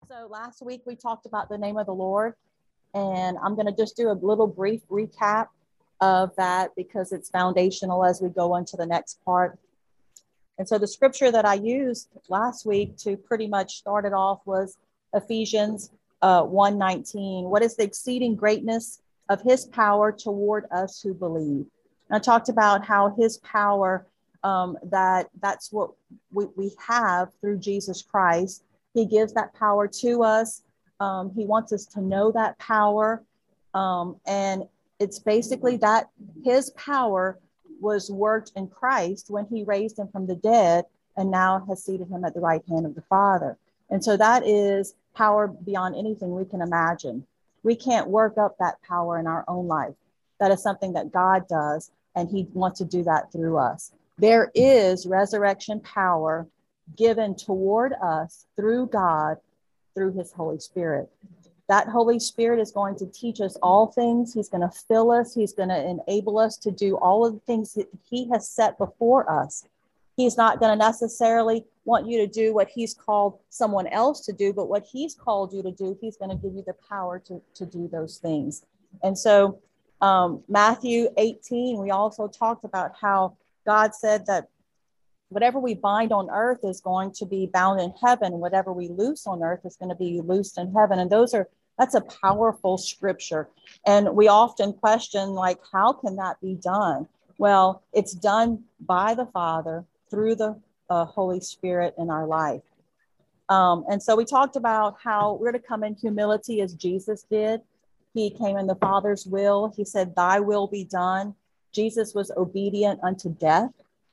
So last week we talked about the name of the Lord, and I'm going to just do a little brief recap of that because it's foundational as we go into the next part. And so the scripture that I used last week to pretty much start it off was Ephesians 1:19. What is the exceeding greatness of his power toward us who believe? And I talked about how his power, that's what we have through Jesus Christ. He gives that power to us. He wants us to know that power. And it's basically that his power was worked in Christ when he raised him from the dead and now has seated him at the right hand of the Father. And so that is power beyond anything we can imagine. We can't work up that power in our own life. That is something that God does, and he wants to do that through us. There is resurrection power given toward us through God, through his Holy Spirit. That Holy Spirit is going to teach us all things. He's going to fill us. He's going to enable us to do all of the things that he has set before us. He's not going to necessarily want you to do what he's called someone else to do, but what he's called you to do, he's going to give you the power to do those things. And so Matthew 18, we also talked about how God said that whatever we bind on earth is going to be bound in heaven. Whatever we loose on earth is going to be loosed in heaven. And that's a powerful scripture. And we often question, like, how can that be done? Well, it's done by the Father through the Holy Spirit in our life. And so we talked about how we're to come in humility as Jesus did. He came in the Father's will. He said, thy will be done. Jesus was obedient unto death.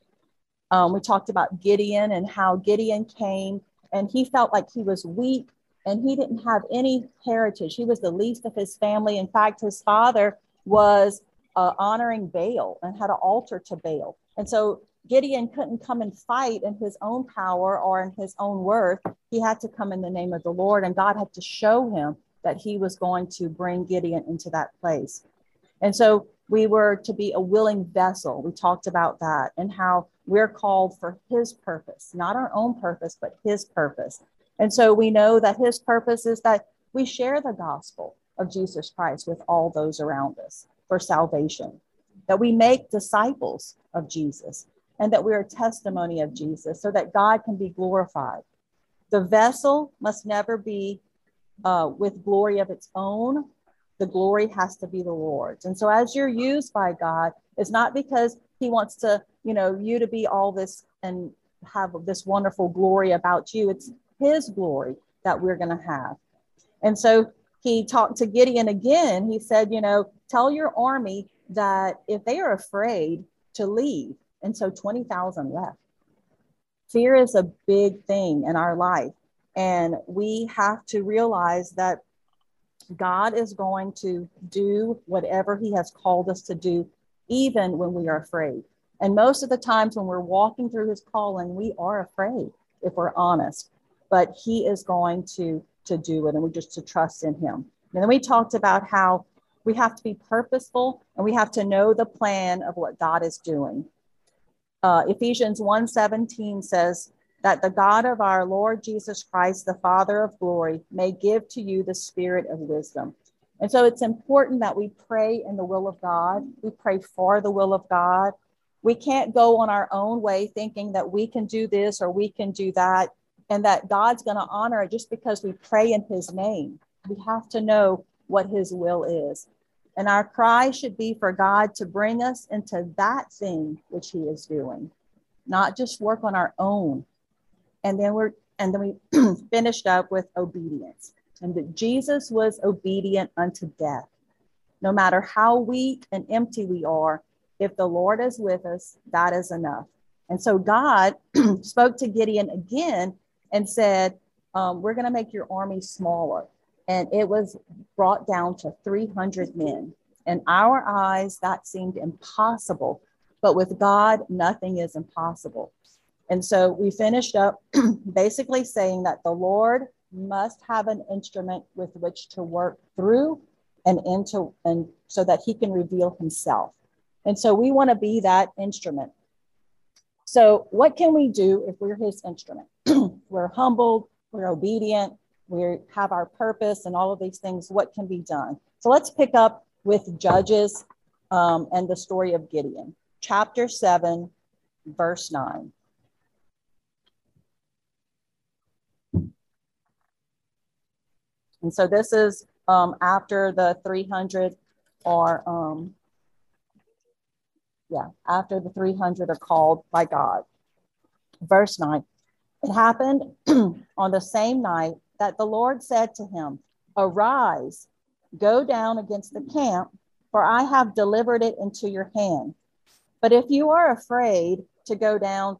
We talked about Gideon and how Gideon came and he felt like he was weak and he didn't have any heritage. He was the least of his family. In fact, his father was honoring Baal and had an altar to Baal. And so Gideon couldn't come and fight in his own power or in his own worth. He had to come in the name of the Lord, and God had to show him that he was going to bring Gideon into that place. And so we were to be a willing vessel. We talked about that and how we're called for his purpose, not our own purpose, but his purpose. And so we know that his purpose is that we share the gospel of Jesus Christ with all those around us for salvation, that we make disciples of Jesus, and that we are a testimony of Jesus so that God can be glorified. The vessel must never be with glory of its own. The glory has to be the Lord's. And so as you're used by God, it's not because he wants to, you to be all this and have this wonderful glory about you. It's his glory that we're going to have. And so he talked to Gideon again. He said, tell your army that if they are afraid to leave. And so 20,000 left. Fear is a big thing in our life. And we have to realize that God is going to do whatever he has called us to do, even when we are afraid. And most of the times when we're walking through his calling, we are afraid, if we're honest. But he is going to do it, and we just to trust in him. And then we talked about how we have to be purposeful, and we have to know the plan of what God is doing. Ephesians 1:17 says, that the God of our Lord Jesus Christ, the Father of glory, may give to you the spirit of wisdom. And so it's important that we pray in the will of God. We pray for the will of God. We can't go on our own way thinking that we can do this or we can do that, and that God's going to honor it just because we pray in his name. We have to know what his will is. And our cry should be for God to bring us into that thing which he is doing, not just work on our own. And then we finished up with obedience, and that Jesus was obedient unto death. No matter how weak and empty we are, if the Lord is with us, that is enough. And so God spoke to Gideon again and said, we're going to make your army smaller. And it was brought down to 300 men. In our eyes, that seemed impossible. But with God, nothing is impossible. And so we finished up basically saying that the Lord must have an instrument with which to work through and so that he can reveal himself. And so we want to be that instrument. So what can we do if we're his instrument? We're humbled, we're obedient, we have our purpose and all of these things, what can be done? So let's pick up with Judges and the story of Gideon. Chapter 7, verse 9. And so this is after the 300 are, after the 300 are called by God. Verse 9. It happened on the same night that the Lord said to him, "Arise, go down against the camp, for I have delivered it into your hand. But if you are afraid to go down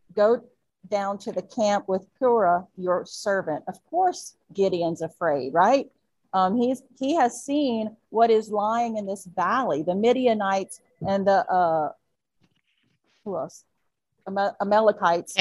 to the camp with Purah, your servant." Of course, Gideon's afraid, right? He has seen what is lying in this valley, the Midianites and the who else? Amalekites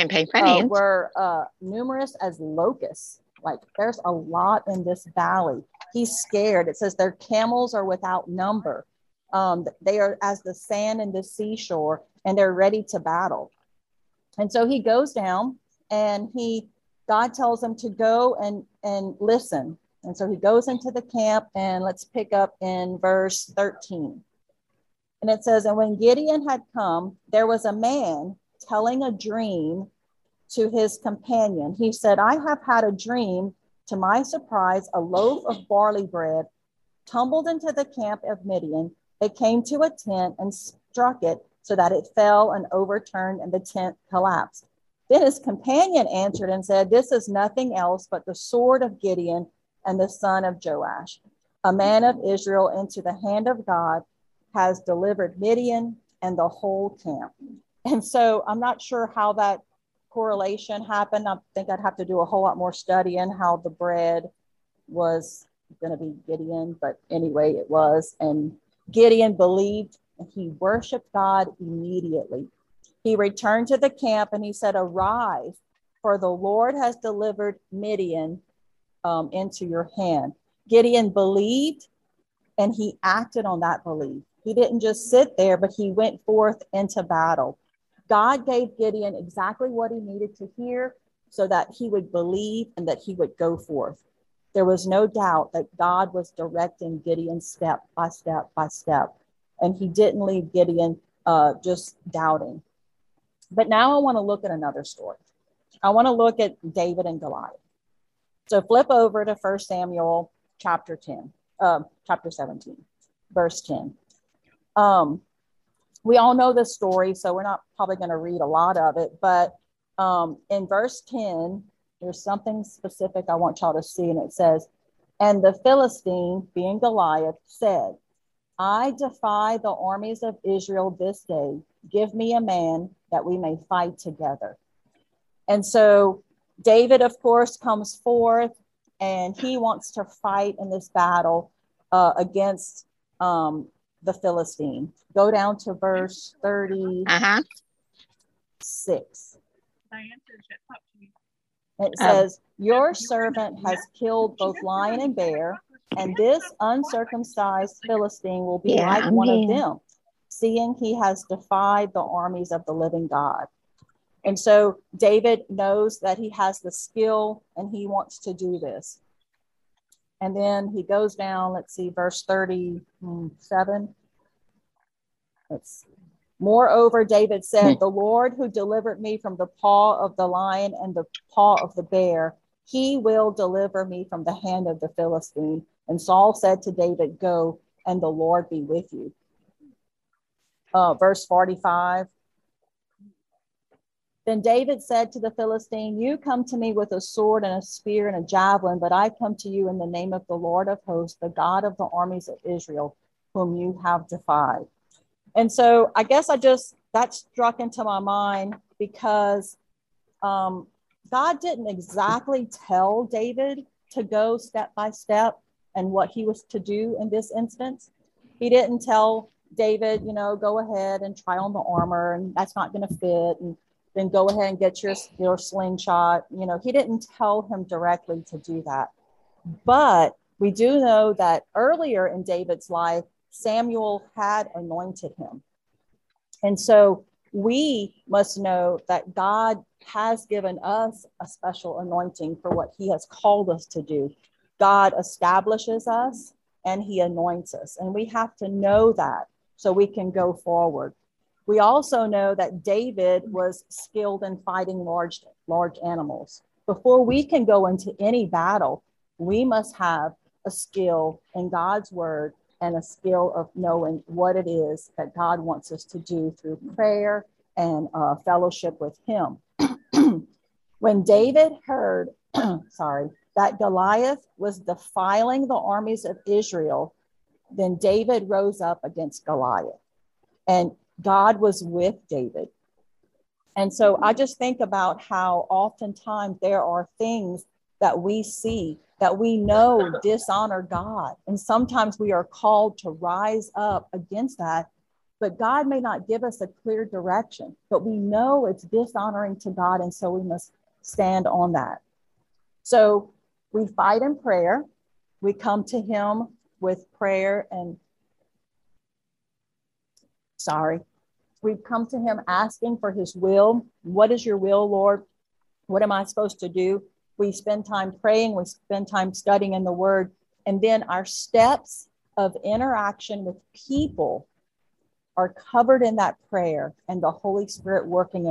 were numerous as locusts. Like there's a lot in this valley. He's scared. It says their camels are without number. They are as the sand in the seashore, and they're ready to battle. And so he goes down, and God tells him to go and listen. And so he goes into the camp, and let's pick up in verse 13. And it says, "And when Gideon had come, there was a man telling a dream to his companion. He said, 'I have had a dream. To my surprise, a loaf of barley bread tumbled into the camp of Midian. It came to a tent and struck it so that it fell and overturned, and the tent collapsed.' Then his companion answered and said, 'This is nothing else but the sword of Gideon and the son of Joash, a man of Israel, into the hand of God, has delivered Midian and the whole camp.'" And so I'm not sure how that correlation happened. I think I'd have to do a whole lot more studying how the bread was going to be Gideon. But anyway, it was. And Gideon believed, and he worshiped God immediately. He returned to the camp and he said, "Arise, for the Lord has delivered Midian into your hand." Gideon believed, and he acted on that belief. He didn't just sit there, but he went forth into battle. God gave Gideon exactly what he needed to hear so that he would believe and that he would go forth. There was no doubt that God was directing Gideon step by step by step, and he didn't leave Gideon just doubting. But now I want to look at another story. I want to look at David and Goliath. So flip over to 1 Samuel chapter 17, verse 10. We all know this story, so we're not probably going to read a lot of it. But in verse 10, there's something specific I want y'all to see. And it says, "And the Philistine, being Goliath, said, 'I defy the armies of Israel this day. Give me a man that we may fight together.'" And so David, of course, comes forth, and he wants to fight in this battle against the Philistine. Go down to verse 36. It says, "Your servant has killed both lion and bear, and this uncircumcised Philistine will be like one of them, seeing he has defied the armies of the living God." And so David knows that he has the skill, and he wants to do this. And then he goes down, let's see, verse 37. Let's see. "Moreover, David said, 'The Lord who delivered me from the paw of the lion and the paw of the bear, he will deliver me from the hand of the Philistine.' And Saul said to David, 'Go, and the Lord be with you.'" Verse 45. "Then David said to the Philistine, 'You come to me with a sword and a spear and a javelin, but I come to you in the name of the Lord of hosts, the God of the armies of Israel, whom you have defied.'" And so I guess that struck into my mind because God didn't exactly tell David to go step by step and what he was to do in this instance. He didn't tell David, go ahead and try on the armor, and that's not going to fit, and then go ahead and get your slingshot. He didn't tell him directly to do that. But we do know that earlier in David's life, Samuel had anointed him. And so we must know that God has given us a special anointing for what he has called us to do. God establishes us and he anoints us. And we have to know that so we can go forward. We also know that David was skilled in fighting large animals. Before we can go into any battle, we must have a skill in God's word and a skill of knowing what it is that God wants us to do through prayer and fellowship with him. When David heard, that Goliath was defiling the armies of Israel, then David rose up against Goliath, and God was with David. And so I just think about how oftentimes there are things that we see that we know dishonor God. And sometimes we are called to rise up against that, but God may not give us a clear direction, but we know it's dishonoring to God. And so we must stand on that. So we fight in prayer. We come to him with prayer and we come to him asking for his will. What is your will, Lord? What am I supposed to do? We spend time praying. We spend time studying in the word. And then our steps of interaction with people are covered in that prayer and the Holy Spirit working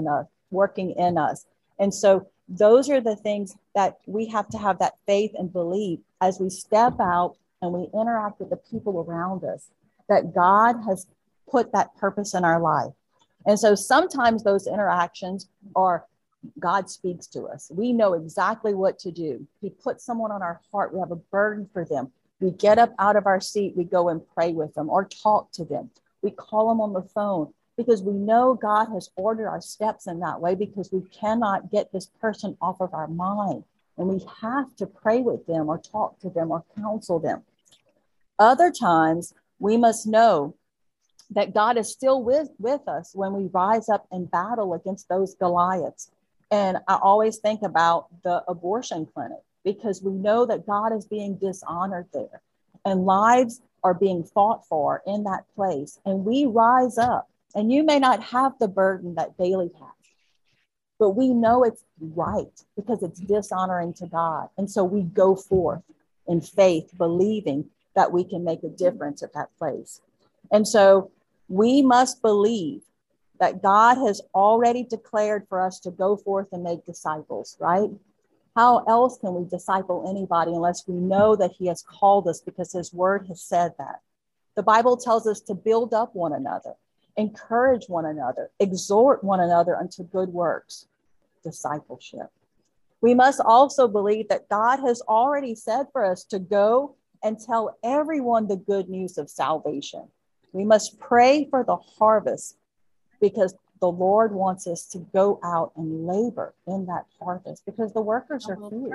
in us. And so those are the things that we have to have that faith and belief as we step out and we interact with the people around us, that God has put that purpose in our life. And so sometimes those interactions are God speaks to us. We know exactly what to do. He puts someone on our heart. We have a burden for them. We get up out of our seat. We go and pray with them or talk to them. We call them on the phone because we know God has ordered our steps in that way, because we cannot get this person off of our mind. And we have to pray with them or talk to them or counsel them. Other times, we must know that God is still with us when we rise up and battle against those Goliaths. And I always think about the abortion clinic, because we know that God is being dishonored there and lives are being fought for in that place. And we rise up, and you may not have the burden that Bailey has, but we know it's right because it's dishonoring to God. And so we go forth in faith, believing that we can make a difference at that place. And so we must believe that God has already declared for us to go forth and make disciples, right? How else can we disciple anybody unless we know that he has called us, because his word has said that? The Bible tells us to build up one another, encourage one another, exhort one another unto good works, discipleship. We must also believe that God has already said for us to go and tell everyone the good news of salvation. We must pray for the harvest, because the Lord wants us to go out and labor in that harvest, because the workers are few.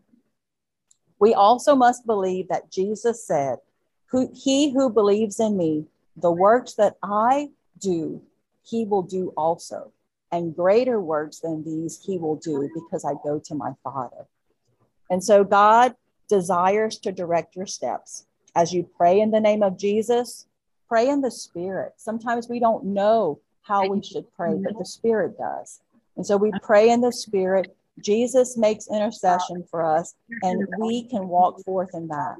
We also must believe that Jesus said, he who believes in me, the works that I do, he will do also. And greater works than these he will do, because I go to my Father. And so God desires to direct your steps. As you pray in the name of Jesus, pray in the Spirit. Sometimes we don't know how we should pray, but the Spirit does. And so we pray in the Spirit. Jesus makes intercession for us, and we can walk forth in that.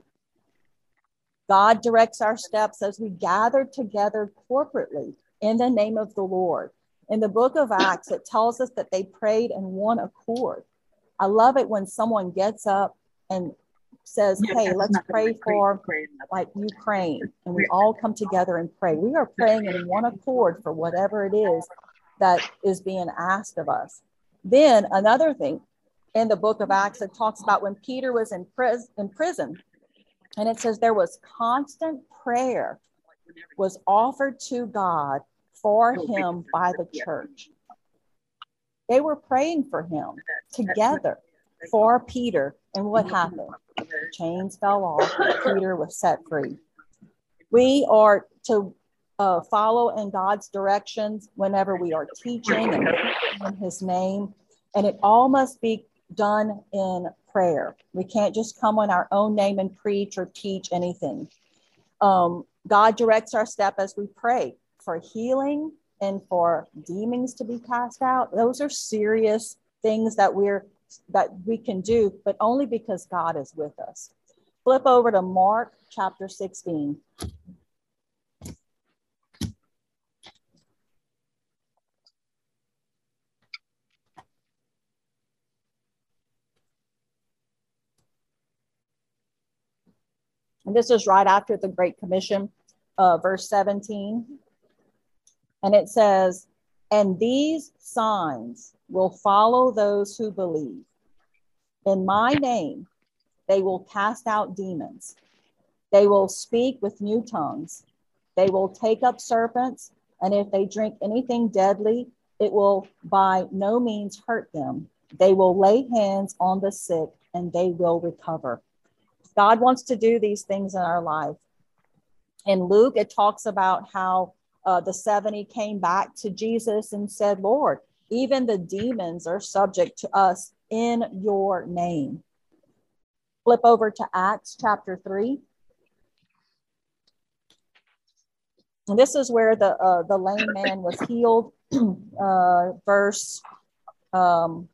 God directs our steps as we gather together corporately in the name of the Lord. In the book of Acts, it tells us that they prayed in one accord. I love it when someone gets up and says, hey, let's pray for like Ukraine. And we all come together and pray. We are praying in one accord for whatever it is that is being asked of us. Then another thing in the book of Acts, it talks about when Peter was in prison. And it says there was constant prayer was offered to God for him by the church. They were praying for him together for Peter. And what happened? Chains fell off. Peter was set free. We are to follow in God's directions whenever we are teaching and in his name. And it all must be done in prayer. We can't just come in our own name and preach or teach anything. God directs our step as we pray for healing and for demons to be cast out. Those are serious things that we can do, but only because God is with us. Flip over to Mark chapter 16. And this is right after the Great Commission, verse 17. And it says, and these signs will follow those who believe. In my name, they will cast out demons. They will speak with new tongues. They will take up serpents. And if they drink anything deadly, it will by no means hurt them. They will lay hands on the sick and they will recover. God wants to do these things in our life. In Luke, it talks about how the 70 came back to Jesus and said, Lord, even the demons are subject to us in your name. Flip over to Acts chapter 3. And this is where the lame man was healed. Verse 11,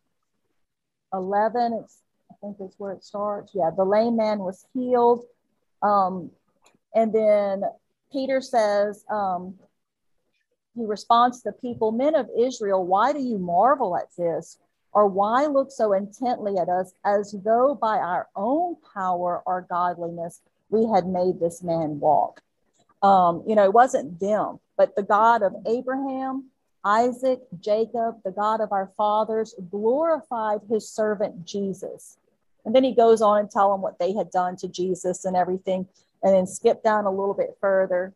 I think is where it starts. Yeah, the lame man was healed. And then Peter says, he responds to the people, men of Israel, why do you marvel at this? Or why look so intently at us as though by our own power or godliness we had made this man walk? It wasn't them, but the God of Abraham, Isaac, Jacob, the God of our fathers, glorified his servant Jesus. And then he goes on and tell them what they had done to Jesus and everything. And then skip down a little bit further,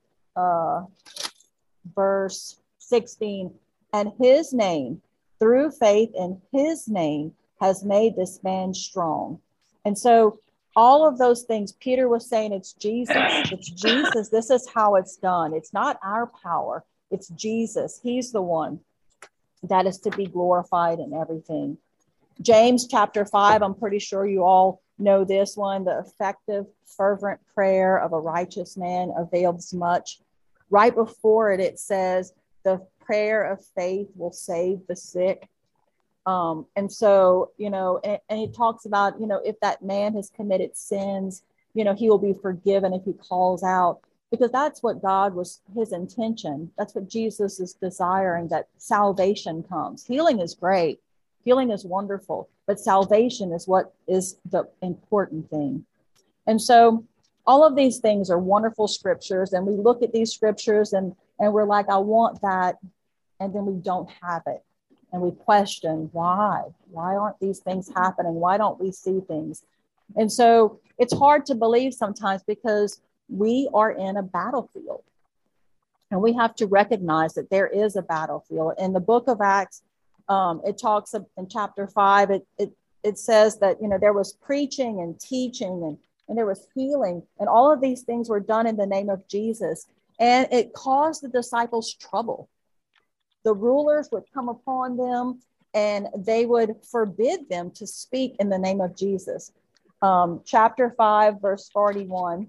verse 16. And his name, through faith in his name, has made this man strong. And so all of those things, Peter was saying, it's Jesus. It's Jesus. This is how it's done. It's not our power. It's Jesus. He's the one that is to be glorified in everything. James chapter 5, I'm pretty sure you all know this one. The effective, fervent prayer of a righteous man avails much. Right before it, it says, the prayer of faith will save the sick. And so, and he talks about, if that man has committed sins, he will be forgiven if he calls out, because that's what God was, his intention. That's what Jesus is desiring, that salvation comes. Healing is great. Healing is wonderful, but salvation is what is the important thing. And so all of these things are wonderful scriptures. And we look at these scriptures and we're like, I want that. And then we don't have it. And we question why aren't these things happening? Why don't we see things? And so it's hard to believe sometimes, because we are in a battlefield and we have to recognize that there is a battlefield. In the book of Acts, it talks in chapter 5, it says that, there was preaching and teaching and there was healing, and all of these things were done in the name of Jesus. And it caused the disciples trouble. The rulers would come upon them and they would forbid them to speak in the name of Jesus. Chapter 5, verse 41.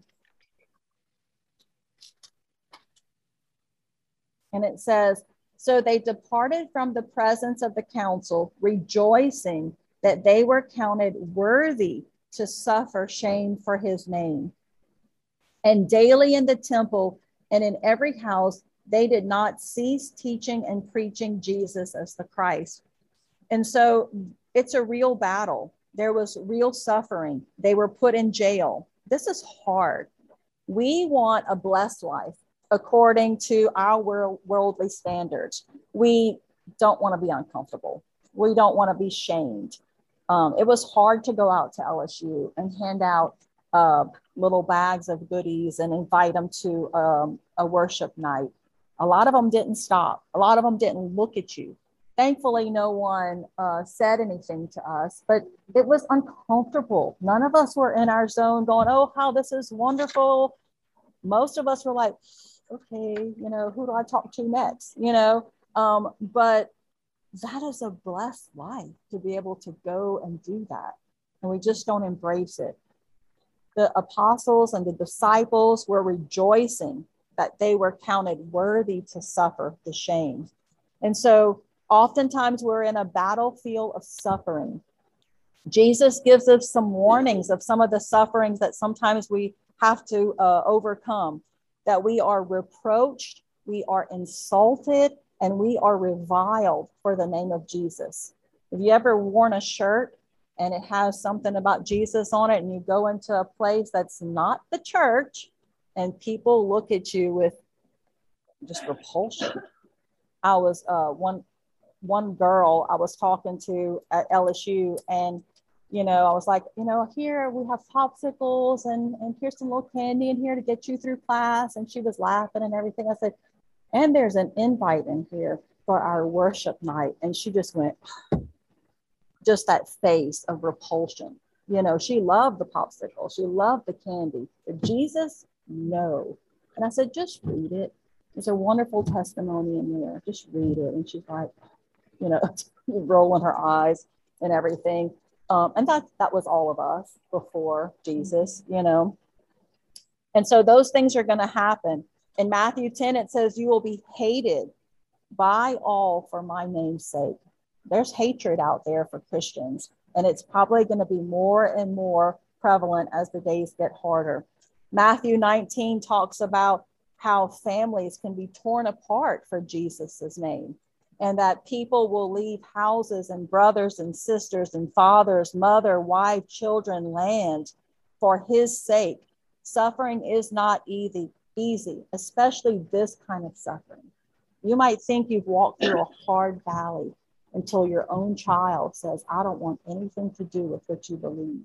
And it says, so they departed from the presence of the council, rejoicing that they were counted worthy to suffer shame for his name. And daily in the temple and in every house, they did not cease teaching and preaching Jesus as the Christ. And so it's a real battle. There was real suffering. They were put in jail. This is hard. We want a blessed life according to our worldly standards. We don't want to be uncomfortable. We don't want to be shamed. It was hard to go out to LSU and hand out little bags of goodies and invite them to a worship night. A lot of them didn't stop. A lot of them didn't look at you. Thankfully, no one said anything to us, but it was uncomfortable. None of us were in our zone going, oh, how this is wonderful. Most of us were like, okay, who do I talk to next? But that is a blessed life to be able to go and do that. And we just don't embrace it. The apostles and the disciples were rejoicing that they were counted worthy to suffer the shame. And so oftentimes we're in a battlefield of suffering. Jesus gives us some warnings of some of the sufferings that sometimes we have to overcome, that we are reproached, we are insulted, and we are reviled for the name of Jesus. Have you ever worn a shirt and it has something about Jesus on it, and you go into a place that's not the church, and people look at you with just repulsion? I was one girl I was talking to at LSU, and I was like, here we have popsicles and here's some little candy in here to get you through class. And she was laughing and everything. I said, and there's an invite in here for our worship night. And she just went, just that face of repulsion. She loved the popsicle. She loved the candy. But Jesus, no. And I said, just read it. There's a wonderful testimony in there. Just read it. And she's like, rolling her eyes and everything. And that was all of us before Jesus, And so those things are going to happen. In Matthew 10, it says, you will be hated by all for my name's sake. There's hatred out there for Christians, and it's probably going to be more and more prevalent as the days get harder. Matthew 19 talks about how families can be torn apart for Jesus's name, and that people will leave houses and brothers and sisters and fathers, mother, wife, children, land for his sake. Suffering is not easy, especially this kind of suffering. You might think you've walked through a hard valley until your own child says, I don't want anything to do with what you believe.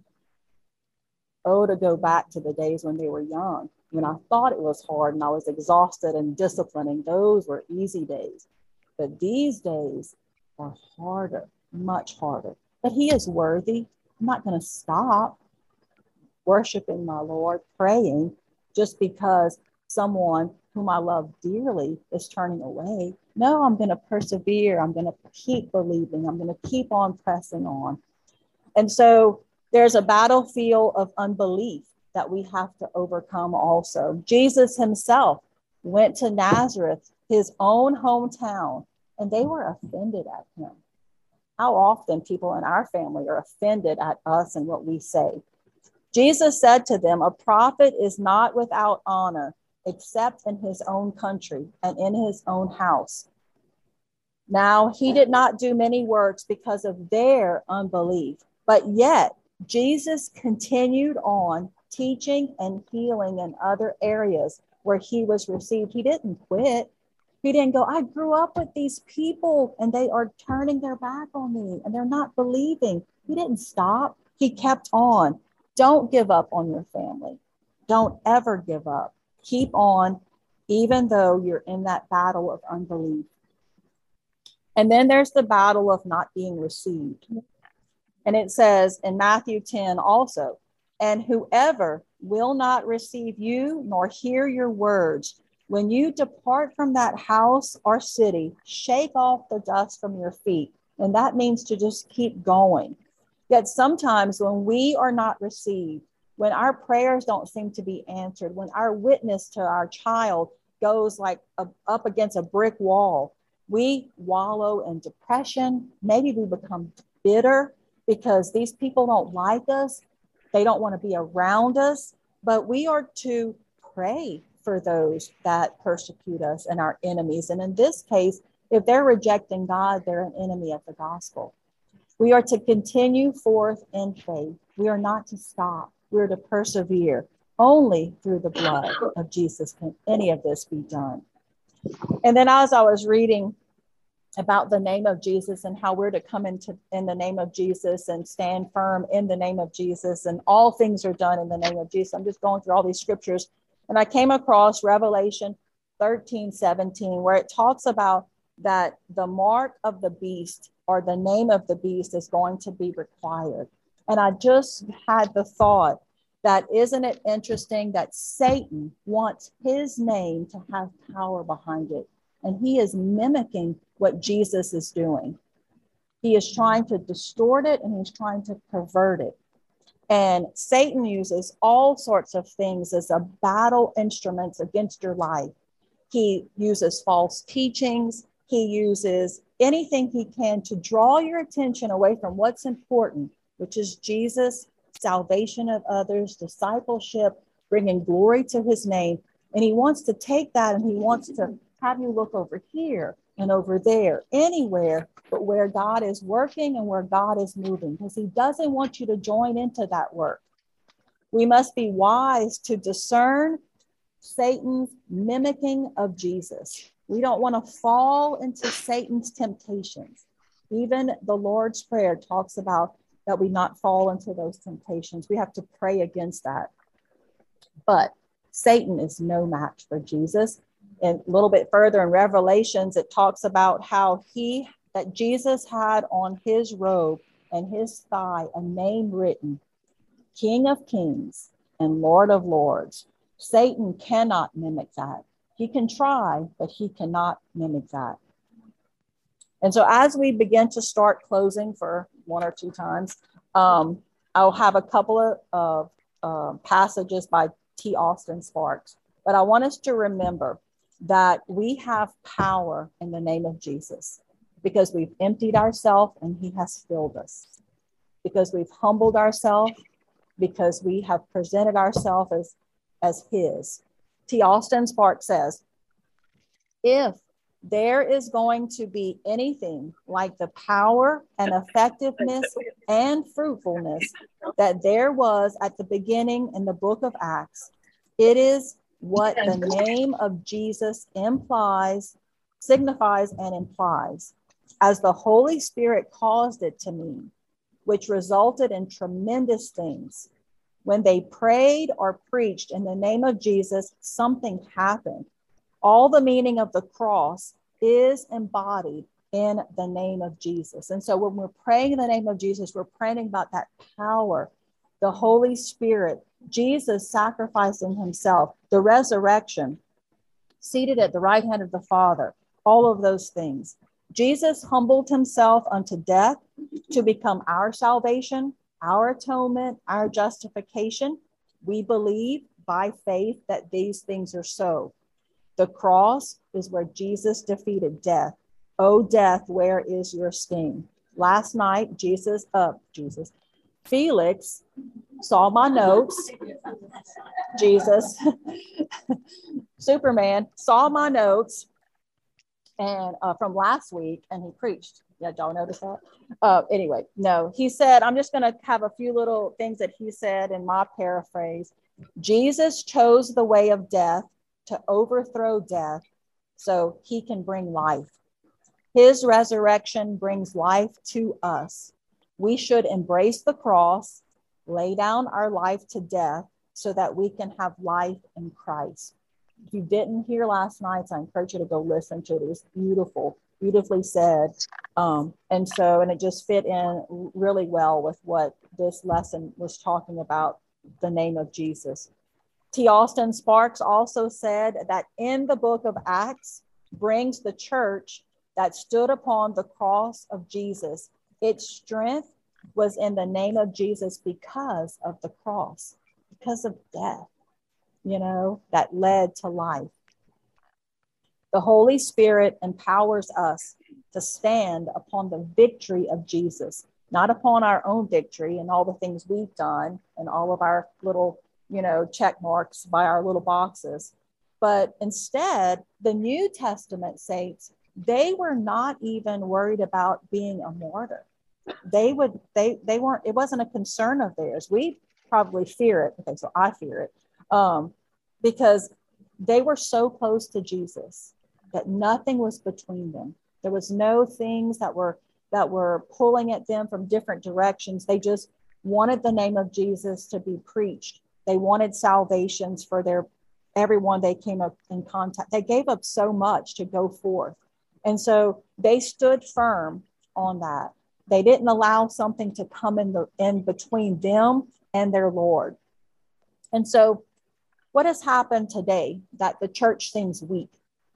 Oh, to go back to the days when they were young, when I thought it was hard and I was exhausted and disciplining. Those were easy days. But these days are harder, much harder. But he is worthy. I'm not going to stop worshiping my Lord, praying, just because someone whom I love dearly is turning away. No, I'm going to persevere. I'm going to keep believing. I'm going to keep on pressing on. And so there's a battlefield of unbelief that we have to overcome also. Jesus himself went to Nazareth, his own hometown, and they were offended at him. How often people in our family are offended at us and what we say. Jesus said to them, a prophet is not without honor, except in his own country and in his own house. Now, he did not do many works because of their unbelief, but yet Jesus continued on teaching and healing in other areas where he was received. He didn't quit. He didn't go, I grew up with these people and they are turning their back on me and they're not believing. He didn't stop. He kept on. Don't give up on your family. Don't ever give up. Keep on, even though you're in that battle of unbelief. And then there's the battle of not being received. And it says in Matthew 10 also, and whoever will not receive you nor hear your words, when you depart from that house or city, shake off the dust from your feet. And that means to just keep going. Yet sometimes when we are not received, when our prayers don't seem to be answered, when our witness to our child goes like up against a brick wall, we wallow in depression. Maybe we become bitter because these people don't like us. They don't want to be around us. But we are to pray for those that persecute us and our enemies. And in this case, if they're rejecting God, they're an enemy of the gospel. We are to continue forth in faith. We are not to stop. We're to persevere. Only through the blood of Jesus can any of this be done. And then as I was reading about the name of Jesus and how we're to come in the name of Jesus and stand firm in the name of Jesus, and all things are done in the name of Jesus. I'm just going through all these scriptures, and I came across Revelation 13:17, where it talks about that the mark of the beast or the name of the beast is going to be required. And I just had the thought that isn't it interesting that Satan wants his name to have power behind it. And he is mimicking what Jesus is doing. He is trying to distort it and he's trying to pervert it. And Satan uses all sorts of things as a battle instruments against your life. He uses false teachings. He uses anything he can to draw your attention away from what's important, which is Jesus, salvation of others, discipleship, bringing glory to his name. And he wants to take that and he wants to have you look over here and over there, anywhere but where God is working and where God is moving, because he doesn't want you to join into that work. We must be wise to discern Satan's mimicking of Jesus. We don't want to fall into Satan's temptations. Even the Lord's Prayer talks about that we not fall into those temptations. We have to pray against that. But Satan is no match for Jesus. And a little bit further in Revelations, it talks about how that Jesus had on his robe and his thigh a name written, King of Kings and Lord of Lords. Satan cannot mimic that. He can try, but he cannot mimic that. And so as we begin to start closing for one or two times, I'll have a couple of passages by T. Austin Sparks. But I want us to remember that we have power in the name of Jesus because we've emptied ourselves and he has filled us, because we've humbled ourselves, because we have presented ourselves as his. T. Austin Sparks says, if there is going to be anything like the power and effectiveness and fruitfulness that there was at the beginning in the book of Acts, it is what the name of Jesus signifies and implies, as the Holy Spirit caused it to mean, which resulted in tremendous things. When they prayed or preached in the name of Jesus, something happened. All the meaning of the cross is embodied in the name of Jesus. And so when we're praying in the name of Jesus, we're praying about that power, the Holy Spirit, Jesus sacrificing himself, the resurrection, seated at the right hand of the Father, all of those things. Jesus humbled himself unto death to become our salvation, our atonement, our justification. We believe by faith that these things are so. The cross is where Jesus defeated death. Oh, death, where is your sting? Last night, Felix saw my notes. Jesus, Superman, saw my notes and from last week, and he preached. Yeah, y'all notice that? Anyway, no, he said, I'm just going to have a few little things that he said in my paraphrase. Jesus chose the way of death to overthrow death so he can bring life. His resurrection brings life to us. We should embrace the cross, lay down our life to death so that we can have life in Christ. If you didn't hear last night's, I encourage you to go listen to it. It was beautifully said. And it just fit in really well with what this lesson was talking about, the name of Jesus. T. Austin Sparks also said that in the book of Acts brings the church that stood upon the cross of Jesus. Its strength was in the name of Jesus because of the cross, because of death, that led to life. The Holy Spirit empowers us to stand upon the victory of Jesus, not upon our own victory and all the things we've done and all of our little, check marks by our little boxes. But instead, the New Testament saints, they were not even worried about being a martyr. They weren't, it wasn't a concern of theirs. We probably fear it. Okay, so I fear it because they were so close to Jesus that nothing was between them. There was no things that were pulling at them from different directions. They just wanted the name of Jesus to be preached. They wanted salvations for everyone they came up in contact. They gave up so much to go forth. And so they stood firm on that. They didn't allow something to come in between them and their Lord. And so what has happened today that the church seems weak?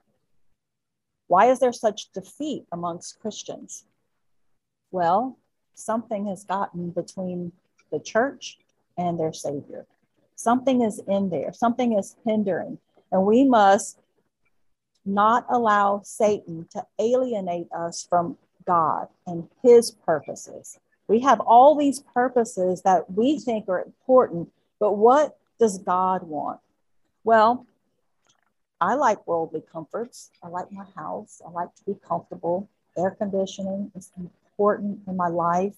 Why is there such defeat amongst Christians? Well, something has gotten between the church and their Savior. Something is in there, something is hindering, and we must not allow Satan to alienate us from God and his purposes. We have all these purposes that we think are important, but what does God want? Well, I like worldly comforts. I like my house. I like to be comfortable. Air conditioning is important in my life.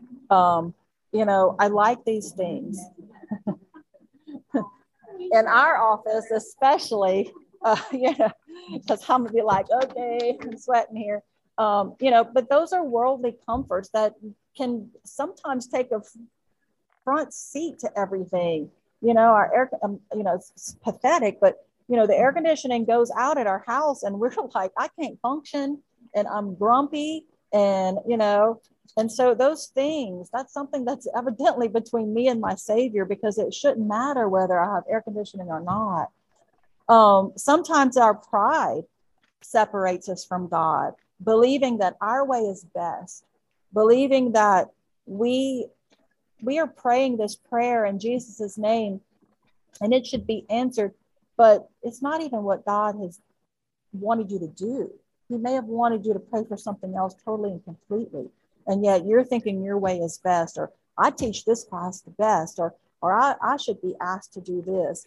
I like these things. In our office, especially, because I'm gonna be like, okay, I'm sweating here. But those are worldly comforts that can sometimes take a front seat to everything. Our air, it's pathetic, but the air conditioning goes out at our house, and we're like, I can't function, and I'm grumpy, and so those things, that's something that's evidently between me and my Savior, because it shouldn't matter whether I have air conditioning or not. Sometimes our pride separates us from God, believing that our way is best, believing that we are praying this prayer in Jesus's name and it should be answered, but it's not even what God has wanted you to do. He may have wanted you to pray for something else totally and completely. And yet you're thinking your way is best, or I teach this class the best, or I should be asked to do this,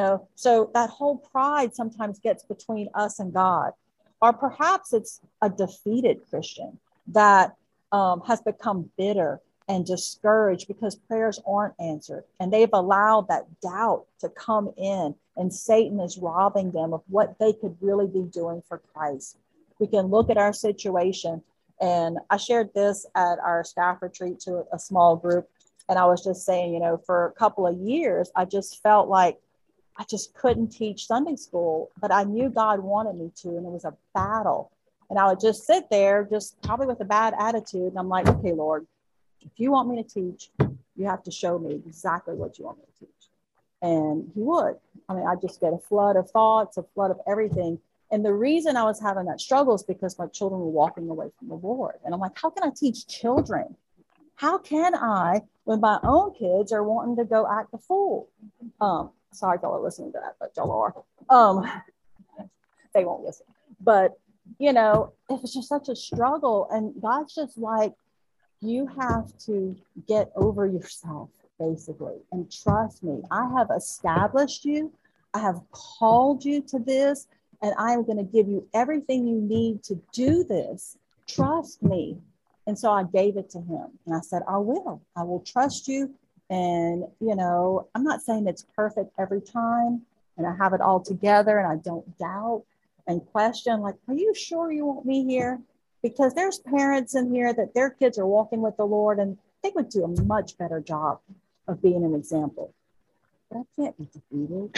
So that whole pride sometimes gets between us and God. Or perhaps it's a defeated Christian that has become bitter and discouraged because prayers aren't answered. And they've allowed that doubt to come in, and Satan is robbing them of what they could really be doing for Christ. We can look at our situation. And I shared this at our staff retreat to a small group. And I was just saying, for a couple of years, I just felt like I just couldn't teach Sunday school, but I knew God wanted me to, and it was a battle. And I would just sit there, just probably with a bad attitude. And I'm like, okay, Lord, if you want me to teach, you have to show me exactly what you want me to teach. And he would. I just get a flood of thoughts, a flood of everything. And the reason I was having that struggle is because my children were walking away from the Lord. And I'm like, how can I teach children? How can I, when my own kids are wanting to go act a fool? Sorry, y'all are listening to that, but y'all are. They won't listen. But, it was just such a struggle. And God's just like, you have to get over yourself, basically, and trust me. I have established you. I have called you to this, and I am going to give you everything you need to do this. Trust me. And so I gave it to him, and I said, I will trust you. And, I'm not saying it's perfect every time, and I have it all together, and I don't doubt and question, like, are you sure you want me here? Because there's parents in here that their kids are walking with the Lord, and they would do a much better job of being an example. But I can't be defeated.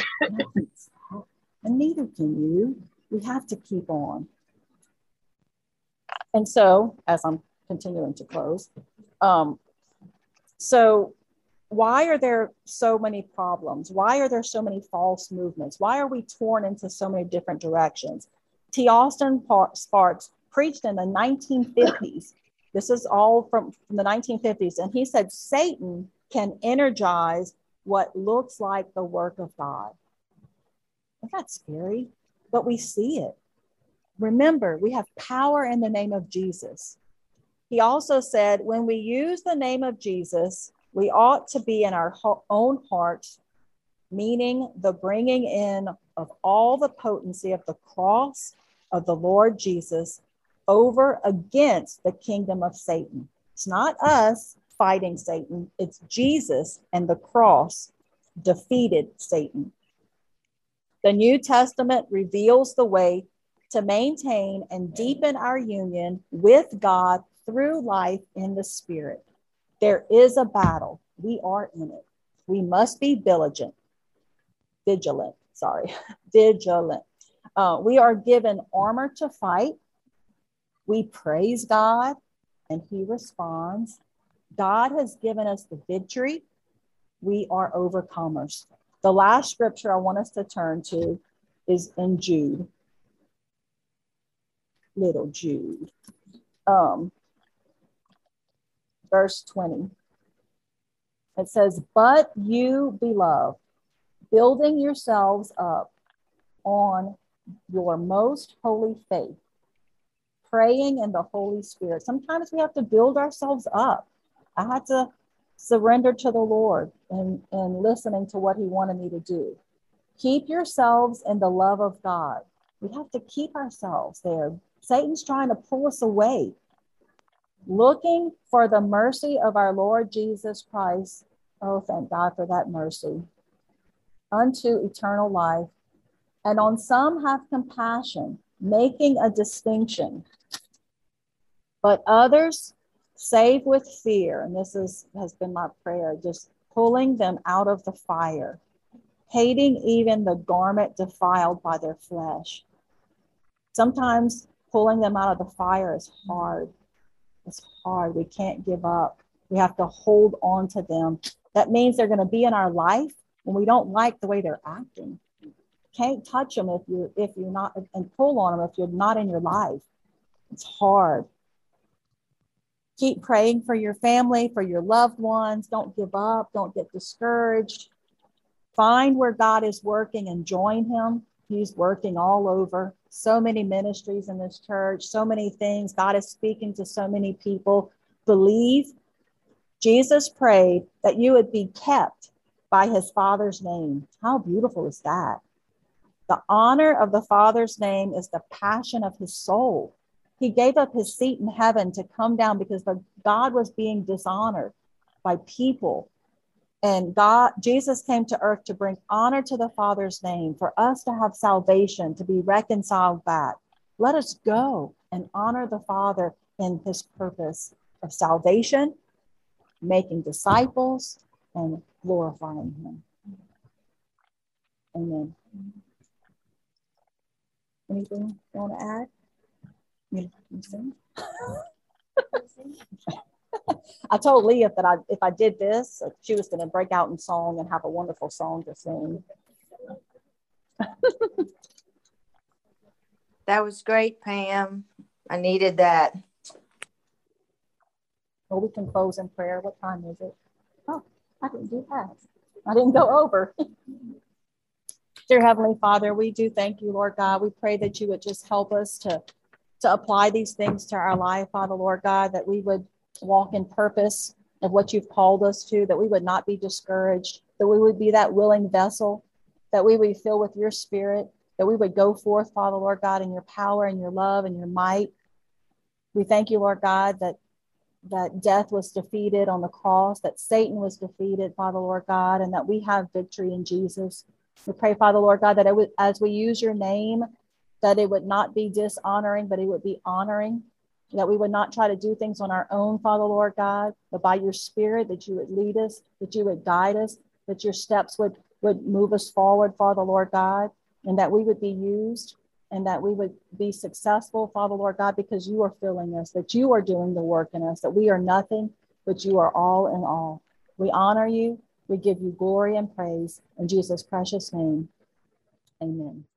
And neither can you. We have to keep on. And so, as I'm continuing to close, so why are there so many problems? Why are there so many false movements? Why are we torn into so many different directions? T. Austin Sparks preached in the 1950s. This is all from the 1950s. And he said, Satan can energize what looks like the work of God. Isn't that scary? But we see it. Remember, we have power in the name of Jesus. He also said, when we use the name of Jesus, we ought to be in our own hearts, meaning the bringing in of all the potency of the cross of the Lord Jesus over against the kingdom of Satan. It's not us fighting Satan. It's Jesus and the cross defeated Satan. The New Testament reveals the way to maintain and deepen our union with God through life in the Spirit. There is a battle. We are in it. We must be vigilant. We are given armor to fight. We praise God and he responds. God has given us the victory. We are overcomers. The last scripture I want us to turn to is in Jude. Little Jude. Verse 20. It says, but you, beloved, building yourselves up on your most holy faith, praying in the Holy Spirit. Sometimes we have to build ourselves up. I had to surrender to the Lord and listening to what he wanted me to do. Keep yourselves in the love of God. We have to keep ourselves there. Satan's trying to pull us away. Looking for the mercy of our Lord Jesus Christ. Oh, thank God for that mercy. Unto eternal life. And on some have compassion, making a distinction. But others save with fear. And this has been my prayer, just pulling them out of the fire, hating even the garment defiled by their flesh. Sometimes pulling them out of the fire is hard. It's hard. We can't give up. We have to hold on to them. That means they're going to be in our life when we don't like the way they're acting. Can't touch them if you're not, and pull on them if you're not in your life. It's hard. Keep praying for your family, for your loved ones. Don't give up. Don't get discouraged. Find where God is working and join him. He's working all over. So many ministries in this church, so many things. God is speaking to so many people. Believe. Jesus prayed that you would be kept by his Father's name. How beautiful is that? The honor of the Father's name is the passion of his soul. He gave up his seat in heaven to come down because God was being dishonored by people. And Jesus came to earth to bring honor to the Father's name, for us to have salvation, to be reconciled back. Let us go and honor the Father in his purpose of salvation, making disciples, and glorifying him. Amen. Anything you want to add? You sing? I told Leah that if I did this, she was going to break out in song and have a wonderful song to sing. That was great, Pam. I needed that. Well, we can close in prayer. What time is it? Oh, I didn't do that. I didn't go over. Dear Heavenly Father, we do thank you, Lord God. We pray that you would just help us to apply these things to our life, Father, Lord God, that we would walk in purpose of what you've called us to, that we would not be discouraged, that we would be that willing vessel, that we would be filled with your spirit, that we would go forth, Father, Lord God, in your power and your love and your might. We thank you, Lord God, that death was defeated on the cross, that Satan was defeated, Father, Lord God, and that we have victory in Jesus. We pray, Father, Lord God, that as we use your name, that it would not be dishonoring, but it would be honoring, that we would not try to do things on our own, Father, Lord God, but by your spirit, that you would lead us, that you would guide us, that your steps would move us forward, Father, Lord God, and that we would be used and that we would be successful, Father, Lord God, because you are filling us, that you are doing the work in us, that we are nothing, but you are all in all. We honor you. We give you glory and praise in Jesus' precious name. Amen.